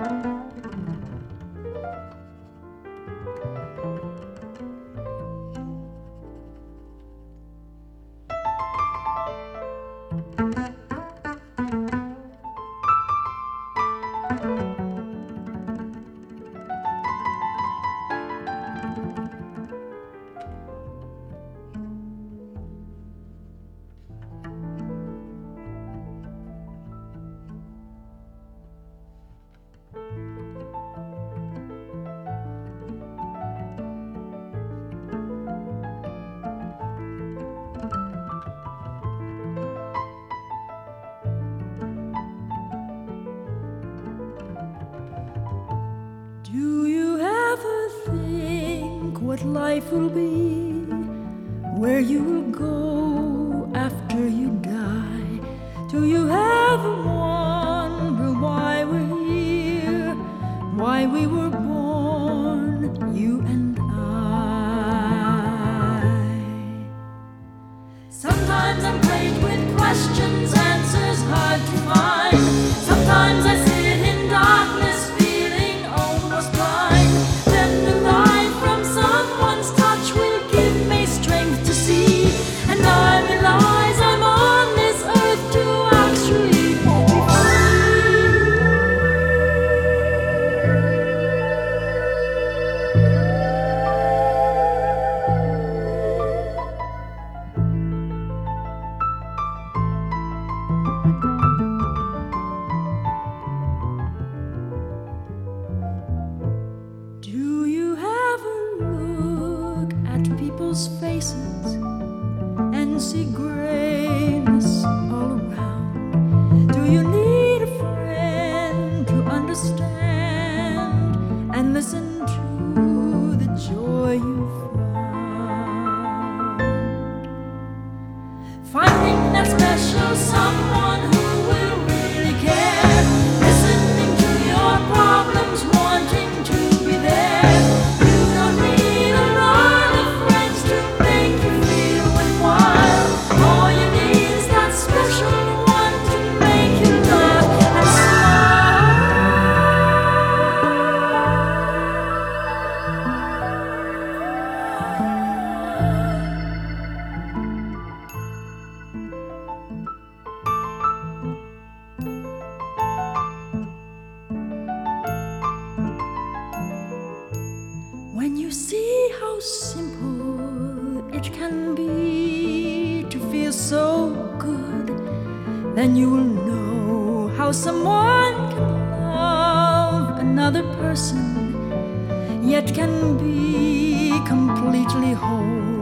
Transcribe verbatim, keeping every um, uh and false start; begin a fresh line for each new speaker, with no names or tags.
Do you ever think what life will be, where you will go after you die? Do you ever wonder why we're here, why we were born, you and I? Sometimes I'm plagued with questions, answers hard to find. Sometimes I sit in darkness, faces and see grayness all around. Do you need a friend to understand and listen to the joy you found? Finding that special someone who will really care, listening to your problems, wanting to be there. You don't need a lot of friends to make you feel worthwhile. All you need is that special one to make you laugh and when you see how simple it can be to feel so good, then you will know how someone can love another person, yet can be completely whole.